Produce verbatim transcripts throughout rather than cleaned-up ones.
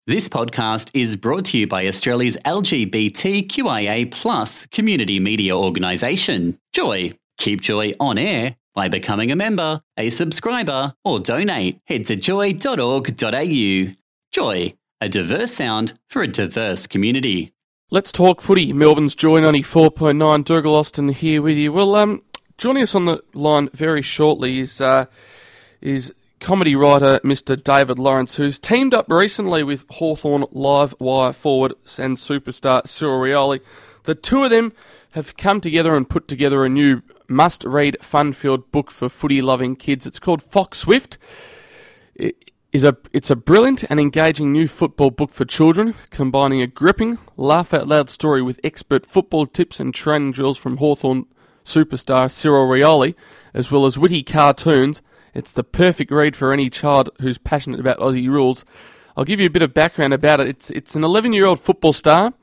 This podcast is brought to you by Australia's L G B T Q I A plus community media organisation, Joy. Keep Joy on air by becoming a member, a subscriber, or donate. Head to joy dot org dot a u. Joy, a diverse sound for a diverse community. Let's talk footy. Melbourne's Joy ninety-four point nine. Dougal Austin here with you. Well, um, joining us on the line very shortly is uh, is comedy writer Mister David Lawrence, who's teamed up recently with Hawthorn live wire forward and superstar Cyril Rioli. The two of them have come together and put together a new must-read, fun-filled book for footy-loving kids. It's called Fox Swift. It is a, it's a brilliant and engaging new football book for children, combining a gripping, laugh-out-loud story with expert football tips and training drills from Hawthorn superstar Cyril Rioli, as well as witty cartoons. It's the perfect read for any child who's passionate about Aussie rules. I'll give you a bit of background about it. It's it's an eleven-year-old football star.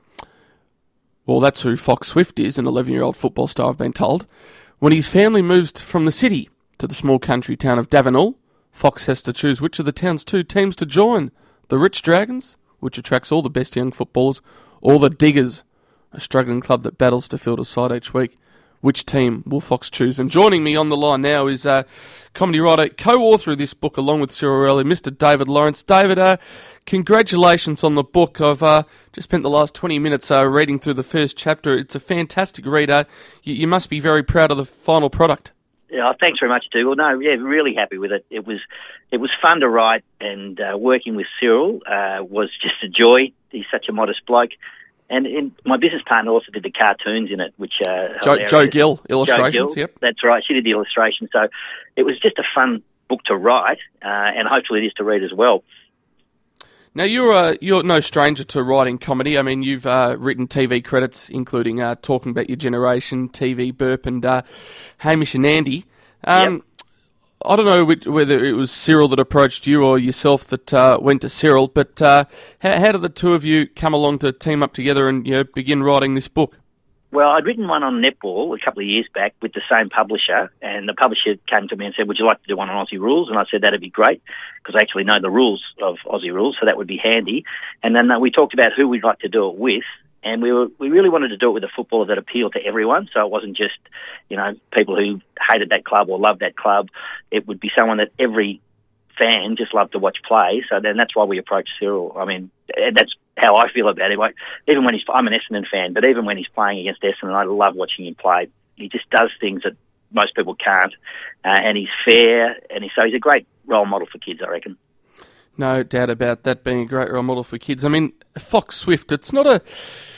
Well, that's who Fox Swift is, an eleven-year-old football star, I've been told. When his family moves from the city to the small country town of Davenall, Fox has to choose which of the town's two teams to join. The Rich Dragons, which attracts all the best young footballers, or the Diggers, a struggling club that battles to field a side each week. Which team will Fox choose? And joining me on the line now is uh, comedy writer, co-author of this book along with Cyril Rioli, Mister David Lawrence. David, uh, congratulations on the book. I've uh, just spent the last twenty minutes uh, reading through the first chapter. It's a fantastic read. Uh, you, you must be very proud of the final product. Yeah, thanks very much, Dougal. No, yeah, really happy with it. It was it was fun to write, and uh, working with Cyril uh, was just a joy. He's such a modest bloke. And in, my business partner also did the cartoons in it, which uh, Joe, Joe Gill illustrations. Joe Gill, yep, that's right. She did the illustrations, so it was just a fun book to write, uh, and hopefully it is to read as well. Now you're uh, you're no stranger to writing comedy. I mean, you've uh, written T V credits, including uh, Talking About Your Generation, T V Burp, and uh, Hamish and Andy. Um, yep. I don't know which, whether it was Cyril that approached you or yourself that uh, went to Cyril, but uh, how, how did the two of you come along to team up together and you know, begin writing this book? Well, I'd written one on netball a couple of years back with the same publisher, and the publisher came to me and said, would you like to do one on Aussie rules? And I said, that'd be great, because I actually know the rules of Aussie rules, so that would be handy. And then uh, we talked about who we'd like to do it with, and we were we really wanted to do it with a footballer that appealed to everyone, so it wasn't just, you know, people who hated that club or loved that club. It would be someone that every fan just loved to watch play, so then that's why we approached Cyril. I mean, that's how I feel about him. Like, even when he's, I'm an Essendon fan, but even when he's playing against Essendon, I love watching him play. He just does things that most people can't, uh, and he's fair, and he, so he's a great role model for kids, I reckon. No doubt about that being a great role model for kids. I mean, Fox Swift, it's not a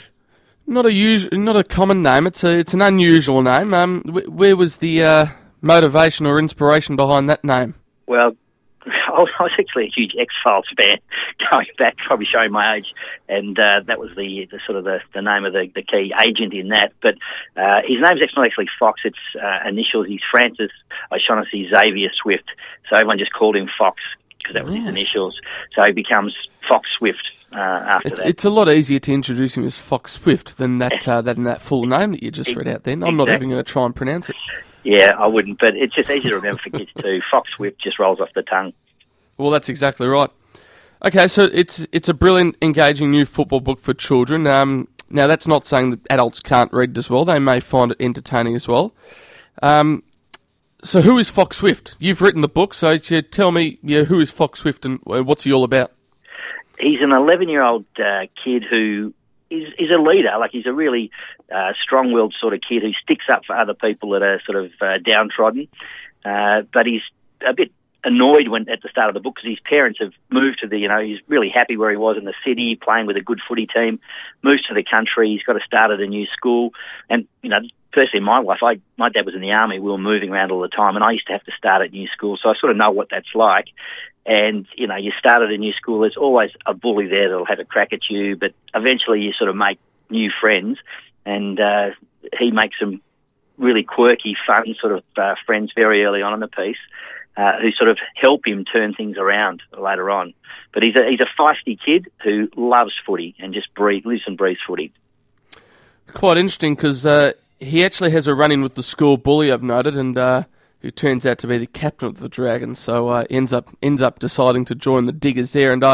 not a usual, not a common name. It's a it's an unusual name. Um, where was the uh, motivation or inspiration behind that name? Well, I was actually a huge X-Files fan going back, probably showing my age, and uh, that was the, the sort of the, the name of the, the key agent in that. But uh, his name's actually actually Fox. It's uh, initials. He's Francis O'Shaughnessy Xavier Swift, so everyone just called him Fox because that was right. His initials. So he becomes Fox Swift uh, after it's, that. It's a lot easier to introduce him as Fox Swift than that uh, than that full name that you just read out then. I'm exactly. not even going to try and pronounce it. Yeah, I wouldn't, but it's just easy to remember for kids too. Fox Swift just rolls off the tongue. Well, that's exactly right. Okay, so it's it's a brilliant, engaging new football book for children. Um, now, that's not saying that adults can't read it as well. They may find it entertaining as well. Um, so who is Fox Swift? You've written the book, so you tell me yeah, who is Fox Swift and what's he all about? He's an eleven-year-old uh, kid who is, is a leader. Like, he's a really uh, strong-willed sort of kid who sticks up for other people that are sort of uh, downtrodden. Uh, but he's a bit annoyed when at the start of the book because his parents have moved to the, you know, he's really happy where he was in the city, playing with a good footy team, moves to the country, he's got to start at a new school. And, you know, personally in my life, I, my dad was in the army, we were moving around all the time, and I used to have to start at new school, so I sort of know what that's like. And, you know, you start at a new school, there's always a bully there that'll have a crack at you, but eventually you sort of make new friends, and uh, he makes some really quirky, fun sort of uh, friends very early on in the piece. Uh, who sort of help him turn things around later on. But he's a he's a feisty kid who loves footy and just breathe, lives and breathes footy. Quite interesting because uh, he actually has a run-in with the school bully, I've noted, and uh, who turns out to be the captain of the Dragons, so uh, ends up ends up deciding to join the Diggers there. And uh,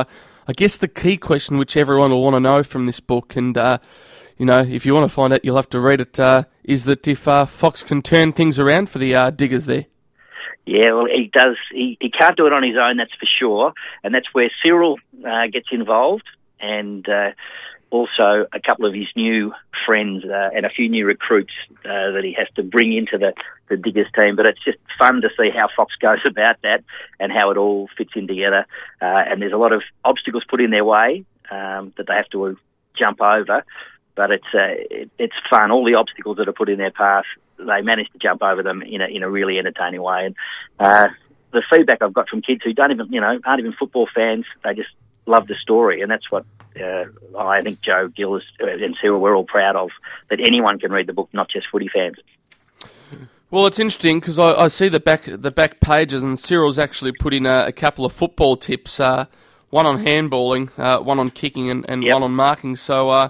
I guess the key question which everyone will want to know from this book, and uh, you know, if you want to find out, you'll have to read it, uh, is that if uh, Fox can turn things around for the uh, Diggers there. Yeah, well, he does. He, he can't do it on his own, that's for sure, and that's where Cyril uh, gets involved, and uh, also a couple of his new friends uh, and a few new recruits uh, that he has to bring into the, the Diggers team. But it's just fun to see how Fox goes about that and how it all fits in together. Uh, and there's a lot of obstacles put in their way um, that they have to jump over. But it's uh, it, it's fun. All the obstacles that are put in their path, they manage to jump over them in a in a really entertaining way. And uh, the feedback I've got from kids who don't even, you know, aren't even football fans, they just love the story, and that's what uh, I think Joe Gillis and Cyril we're all proud of, that anyone can read the book, not just footy fans. Well, it's interesting because I, I see the back the back pages, and Cyril's actually put in a, a couple of football tips, uh, one on handballing, uh, one on kicking, and, and yep. one on marking. So. Uh,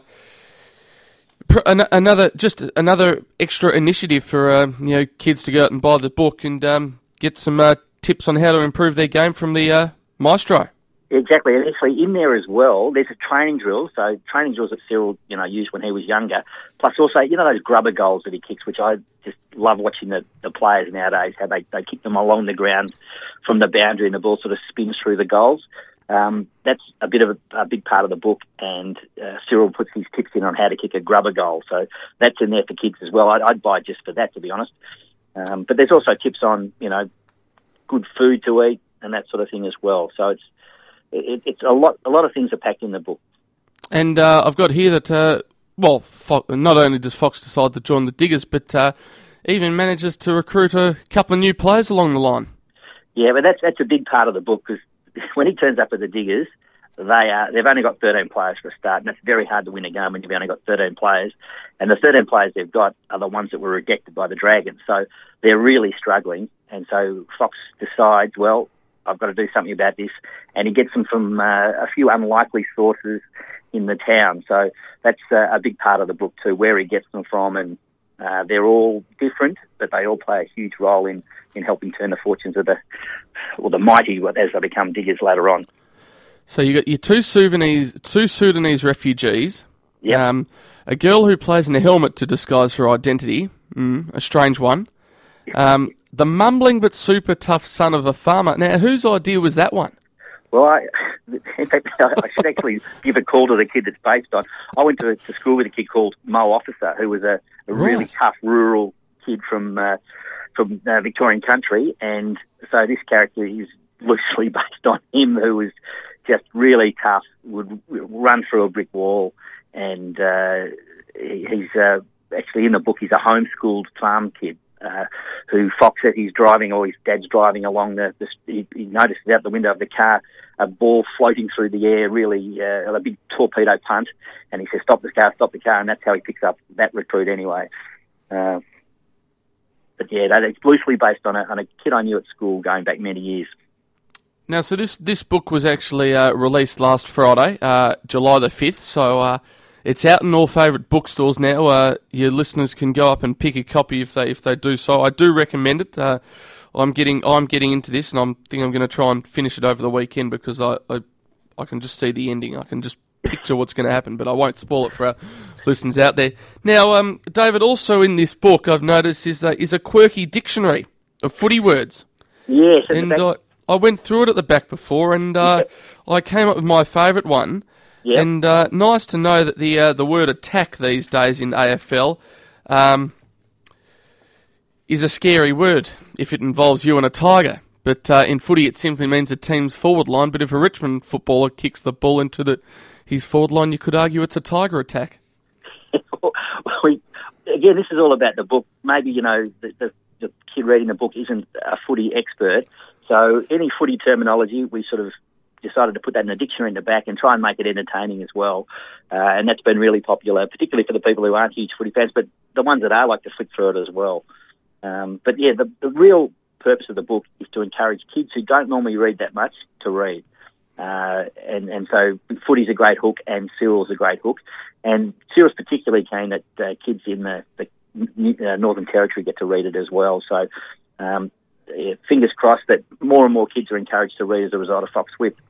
Another, just another extra initiative for uh, you know kids to go out and buy the book and um, get some uh, tips on how to improve their game from the uh, maestro. Exactly, and actually in there as well, there's a training drill. So training drills that Cyril, you know, used when he was younger. Plus also, you know, those grubber goals that he kicks, which I just love watching the, the players nowadays, how they, they kick them along the ground from the boundary and the ball sort of spins through the goals. Um, that's a bit of a, a big part of the book, and uh, Cyril puts his tips in on how to kick a grubber goal. So that's in there for kids as well. I'd, I'd buy just for that, to be honest. Um, but there's also tips on, you know, good food to eat and that sort of thing as well. So it's it, it's a lot. A lot of things are packed in the book. And uh, I've got here that uh, well, Fo- not only does Fox decide to join the Diggers, but uh, even manages to recruit a couple of new players along the line. Yeah, but that's that's a big part of the book, because when he turns up at the Diggers, they are, they've only got thirteen players for a start, and it's very hard to win a game when you've only got thirteen players. And the thirteen players they've got are the ones that were rejected by the Dragons, so they're really struggling. And so Fox decides, well, I've got to do something about this, and he gets them from uh, a few unlikely sources in the town. So that's uh, a big part of the book too, where he gets them from, and uh, they're all different, but they all play a huge role in, in helping turn the fortunes of the, or the mighty as they become Diggers later on. So you got your two Sudanese, two Sudanese refugees, yep. um, a girl who plays in a helmet to disguise her identity, mm, a strange one, um, the mumbling but super tough son of a farmer. Now, whose idea was that one? Well, I, in fact, I should actually give a call to the kid that's based on. I went to, to school with a kid called Mo Officer, who was a, a really right. tough rural kid from uh, from uh, Victorian country, and so this character is loosely based on him, who was just really tough, would run through a brick wall, and uh, he's uh, actually in the book. He's a homeschooled farm kid. Uh, who Fox says he's driving, or his dad's driving along the, the he, he notices out the window of the car a ball floating through the air, really uh, a big torpedo punt, and he says, stop the car, stop the car, and that's how he picks up that recruit anyway. Uh, but yeah, that, it's loosely based on a, on a kid I knew at school going back many years. Now, so this, this book was actually uh, released last Friday, uh, July the fifth, so uh, it's out in all favourite bookstores now. Uh, your listeners can go up and pick a copy if they if they do so. I do recommend it. Uh, I'm getting I'm getting into this, and I think I'm going to try and finish it over the weekend, because I, I I can just see the ending. I can just picture what's going to happen, but I won't spoil it for our listeners out there. Now, um, David, also in this book, I've noticed is a, is a quirky dictionary of footy words. Yes, and I, I went through it at the back before, and uh, I came up with my favourite one. Yep. And uh, nice to know that the uh, the word attack these days in A F L um, is a scary word if it involves you and a tiger. But uh, in footy, it simply means a team's forward line. But if a Richmond footballer kicks the ball into the his forward line, you could argue it's a tiger attack. Well, we, again, this is all about the book. Maybe, you know, the, the, the kid reading the book isn't a footy expert. So any footy terminology, we sort of decided to put that in a dictionary in the back and try and make it entertaining as well. Uh, and that's been really popular, particularly for the people who aren't huge footy fans, but the ones that are like to flick through it as well. Um, but yeah, the, the real purpose of the book is to encourage kids who don't normally read that much to read. Uh, and, and so footy's a great hook, and Cyril's a great hook. And Cyril's particularly keen that uh, kids in the, the uh, Northern Territory get to read it as well. So um, yeah, fingers crossed that more and more kids are encouraged to read as a result of Fox Whip.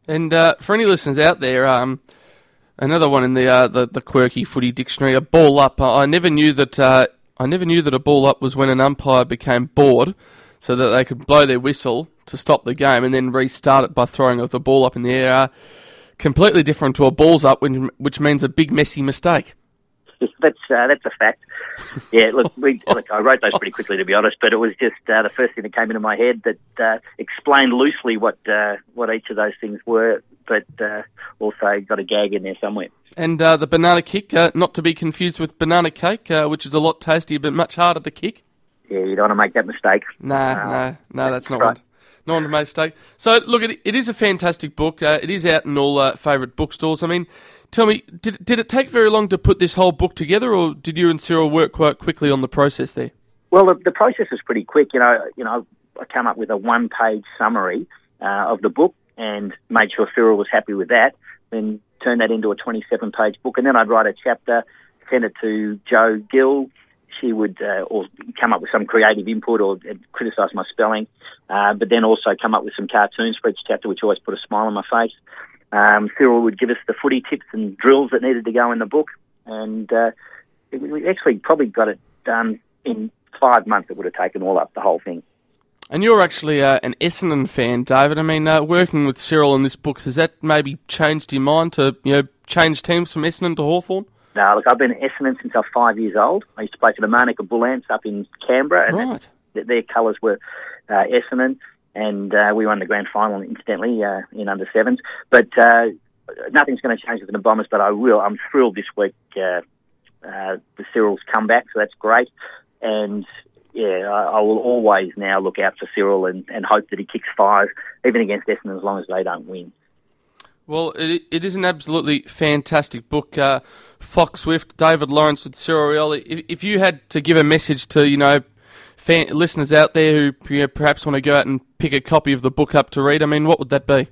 And uh, for any listeners out there, um, another one in the, uh, the the quirky footy dictionary, a ball up. I never knew that. Uh, I never knew that a ball up was when an umpire became bored, so that they could blow their whistle to stop the game and then restart it by throwing the ball up in the air. Uh, completely different to a balls up, which, which means a big messy mistake. That's uh, that's a fact. Yeah, look, we, look, I wrote those pretty quickly, to be honest, but it was just uh, the first thing that came into my head that uh, explained loosely what uh, what each of those things were, but uh, also got a gag in there somewhere. And uh, the banana kick, uh, not to be confused with banana cake, uh, which is a lot tastier but much harder to kick. Yeah, you don't want to make that mistake. Nah, uh, no, no, that's not right. one. Not one to make mistake. So, look, it, it is a fantastic book. Uh, it is out in all uh, favourite bookstores. I mean, tell me, did did it take very long to put this whole book together, or did you and Cyril work quite quickly on the process there? Well, the, the process was pretty quick. You know, you know, I came up with a one-page summary uh, of the book and made sure Cyril was happy with that, then turned that into a twenty-seven page book, and then I'd write a chapter, send it to Jo Gill. She would uh, or come up with some creative input or uh, criticise my spelling, uh, but then also come up with some cartoons for each chapter, which always put a smile on my face. Um, Cyril would give us the footy tips and drills that needed to go in the book, and uh, it, we actually probably got it done in five months. It would have taken all up, the whole thing. And you're actually uh, an Essendon fan, David. I mean, uh, working with Cyril in this book, has that maybe changed your mind to, you know, change teams from Essendon to Hawthorn? No, look, I've been at Essendon since I was five years old. I used to play for the Manuka Bull Ants up in Canberra, and right. that, their colours were uh, Essendon, and uh, we won the grand final, incidentally, uh, in under sevens. But uh, nothing's going to change with the Bombers, but I will. I'm thrilled this week uh, uh, with Cyril's comeback, so that's great. And yeah, I, I will always now look out for Cyril and, and hope that he kicks five, even against Essendon, as long as they don't win. Well, it, it is an absolutely fantastic book. Uh, Fox Swift, David Lawrence with Cyril Rioli. If, if you had to give a message to, you know, fan, listeners out there who, you know, perhaps want to go out and pick a copy of the book up to read, I mean, what would that be?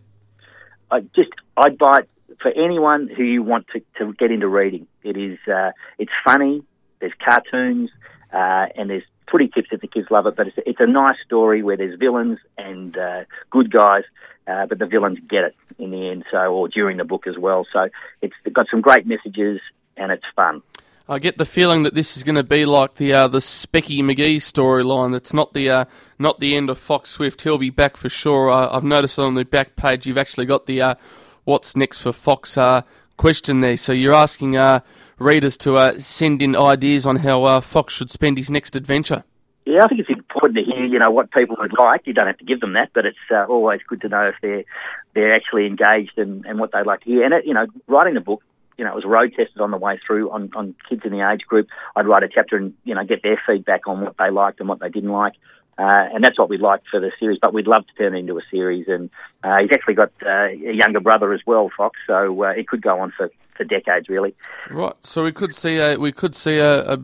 I just, I'd buy it for anyone who you want to, to get into reading. It is, uh, it's funny, there's cartoons, uh, and there's footy tips if the kids love it, but it's, it's a nice story where there's villains and uh, good guys, uh, but the villains get it in the end, so or during the book as well. So it's got some great messages and it's fun. I get the feeling that this is going to be like the uh, the Specky McGee storyline. It's not the uh, not the end of Fox Swift. He'll be back for sure. Uh, I've noticed on the back page you've actually got the uh, what's next for Fox uh, question there. So you're asking uh, readers to uh, send in ideas on how uh, Fox should spend his next adventure. Yeah, I think it's important to hear, you know, what people would like. You don't have to give them that, but it's uh, always good to know if they're they're actually engaged and, and what they'd like to hear. And, it, you know, writing the book, you know, it was road tested on the way through on, on kids in the age group. I'd write a chapter and, you know, get their feedback on what they liked and what they didn't like. Uh, and that's what we'd like for the series, but we'd love to turn it into a series. And uh, he's actually got uh, a younger brother as well, Fox, so uh, it could go on for, for decades, really. Right, so we could see a, we could see a, a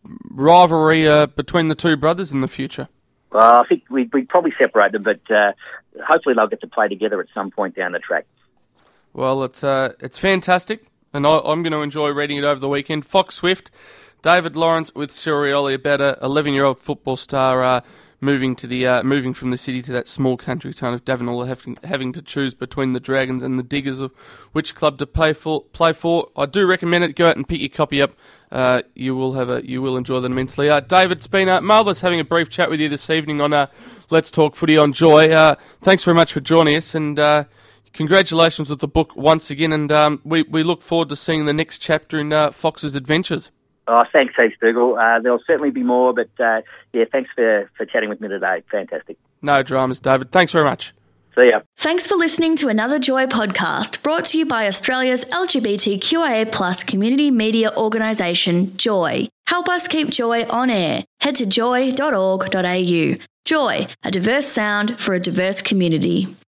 rivalry uh, between the two brothers in the future. Well, I think we'd, we'd probably separate them, but uh, hopefully they'll get to play together at some point down the track. Well, it's uh, it's fantastic, and I, I'm going to enjoy reading it over the weekend. Fox Swift, David Lawrence with Cyril Rioli about a eleven-year-old football star uh, moving to the uh, moving from the city to that small country town of Davenall, having, having to choose between the Dragons and the Diggers of which club to play for. Play for. I do recommend it. Go out and pick your copy up. Uh, you will have a you will enjoy that immensely. Uh, David, it's been uh, marvellous having a brief chat with you this evening on uh, Let's Talk Footy on Joy. Uh, thanks very much for joining us, and uh, congratulations with the book once again. And um, we we look forward to seeing the next chapter in uh, Fox's adventures. Oh, thanks, Steve Stugel. Uh, there'll certainly be more, but uh, yeah, thanks for, for chatting with me today. Fantastic. No dramas, David. Thanks very much. See ya. Thanks for listening to another Joy podcast brought to you by Australia's L G B T Q I A plus community media organisation, Joy. Help us keep Joy on air. Head to joy dot org dot a u. Joy, a diverse sound for a diverse community.